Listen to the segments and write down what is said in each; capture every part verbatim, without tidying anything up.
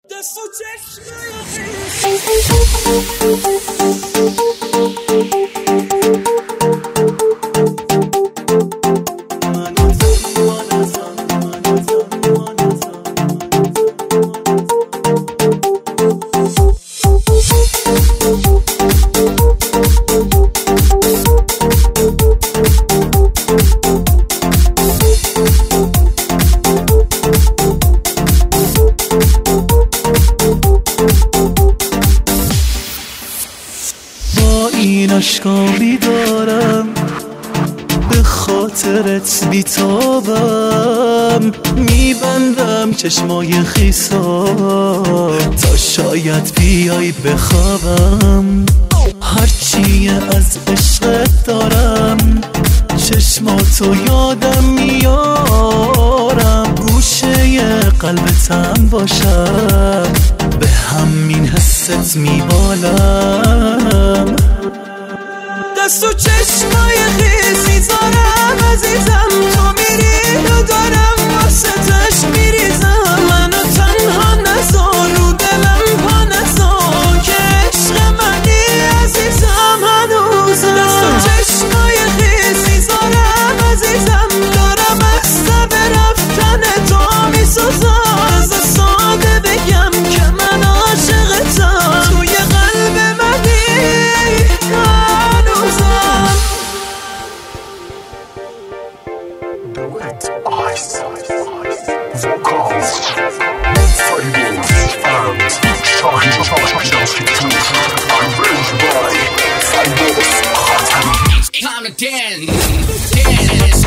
دست و این اشکامی دارم به خاطرت بیتابم، میبندم چشمای خیسا تا شاید بیای بخوابم. هرچی از عشقت دارم چشماتو یادم میارم، گوشه قلبتم باشم به همین حست میبالم. دست و چشمای خیسی زارم عزیزم، تو میری و دارم واسطش میریزم. منو تنها نذار رو دلم پا نذار که عشق منی عزیزم هنوزم. دست و چشمای خیسی زارم عزیزم، دارم احساب رفتن تو میسوزم. از ساده بگم که من عاشقتم، توی قلب منی هنوزم. Duet Ice Vocals Fables and Shahin Chelsea too. I'm raised by Fables Khatami. Time to dance, dance.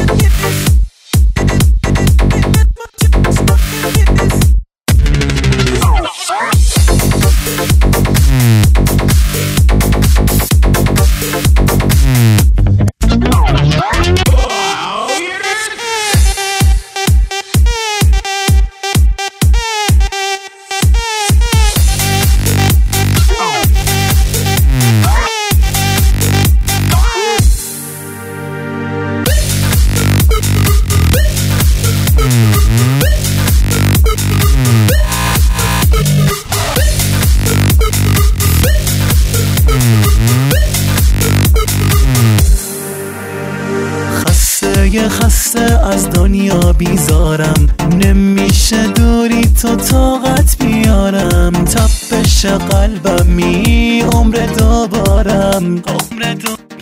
خسته خسته از دنیا بیزارم، نمیشه دوری تو طاقت بیارم. تپش قلبم می عمر دوبارم، عمر دو